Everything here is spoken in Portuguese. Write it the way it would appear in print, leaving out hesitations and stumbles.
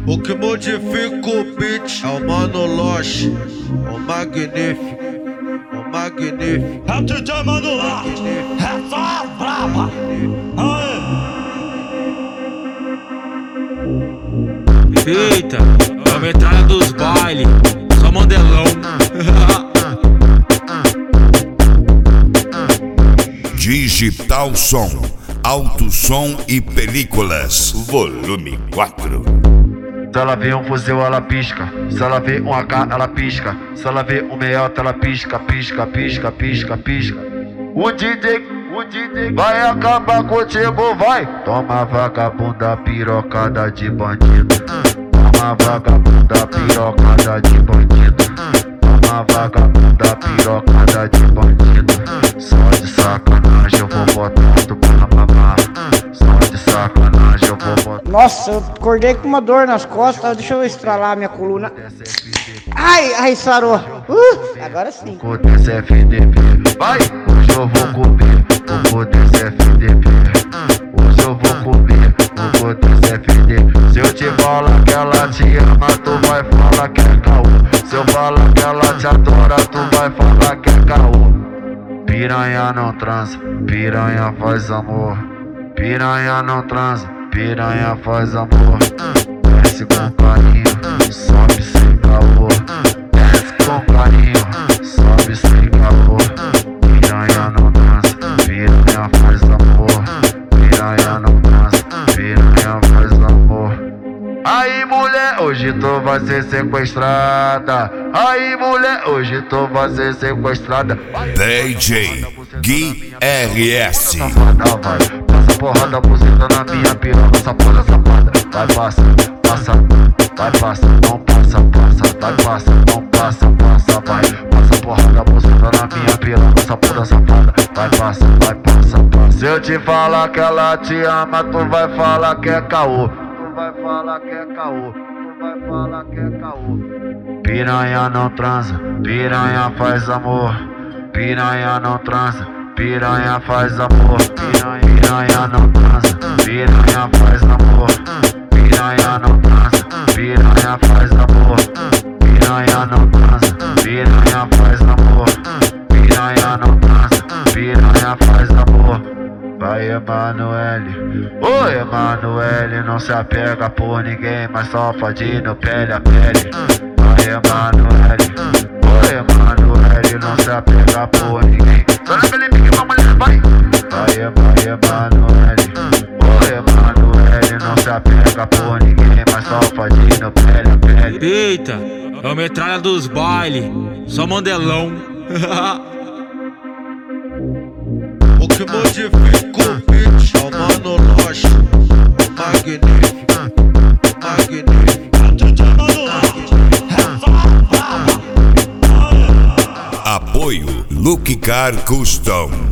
O que modifica o beat é o Mano Loche, o magnífico, o magnífico. É o DJ Mano Loche, é só a brava. Eita, é a metralha dos bailes, só mandelão. Digital Som, Alto Som e Películas, volume 4. Se ela vê um fuzil, ela pisca. Se ela vê um AK, ela pisca. Se ela vê um meiota, ela pisca, pisca, pisca, pisca, pisca. O DJ vai acabar contigo, vai. Toma vagabunda pirocada de bandido. Toma vagabunda pirocada de bandido. Toma vagabunda pirocada de bandido. Só de sacanagem eu vou botar tu pra mamar. Só de sacanagem eu vou botar. Nossa, eu acordei com uma dor nas costas, deixa eu estralar a minha coluna. Ai, sarou. Agora sim. Vou desse FDP, vai! Hoje eu vou comer, vou desse FDP. Hoje eu vou comer, vou desse FDP. Se eu te falar que ela te ama, tu vai falar que é caô. Se eu falar que ela te adora, tu vai falar que é caô. Piranha não transa, piranha faz amor. Piranha não transa, piranha faz amor. Desce com carinho, sobe sem caô. Desce com carinho, sobe sem caô. Piranha não transa, piranha faz amor. Piranha não transa, piranha faz amor. Aí mulher, hoje tu vai ser sequestrada. Aí mulher, hoje tu vai ser sequestrada. DJ Gui RS. Safada, vai. Passa porrada, buzeta na minha piroca. Safada, safada. Vai, passa, passa. Vai, passa, não passa, passa. Vai, passa, não passa, passa. Vai, passa porrada, buzeta na minha piroca. Safada, safada. Vai, passa, passa. Se eu te falar que ela te ama, tu vai falar que é caô. Tu vai falar que é caô. Tu vai falar que é caô. Piranha não transa, piranha faz amor. Piranha não transa, piranha faz amor. Piranha não transa, piranha faz amor. Piranha não transa, piranha faz amor. Piranha não transa, piranha faz amor. Piranha não transa, piranha faz amor. Vai Emanuele, ô Emanuele, não se apega por ninguém, mas só fadinho pele a pele. Vai Emanuele, ô Emanuele, não se apega por ninguém. Só na Felipe que uma mulher vai. Vai Emanuele, ô Emanuele, não se apega por ninguém, mas só fadinho pele a pele. Eita, é a metralha dos bailes, só mandelão. O que modifica o beat é o Mano Loche, o magnífico, o magnífico. É o DJ Mano Loche, é só a brava. Apoio Luke Car Custom.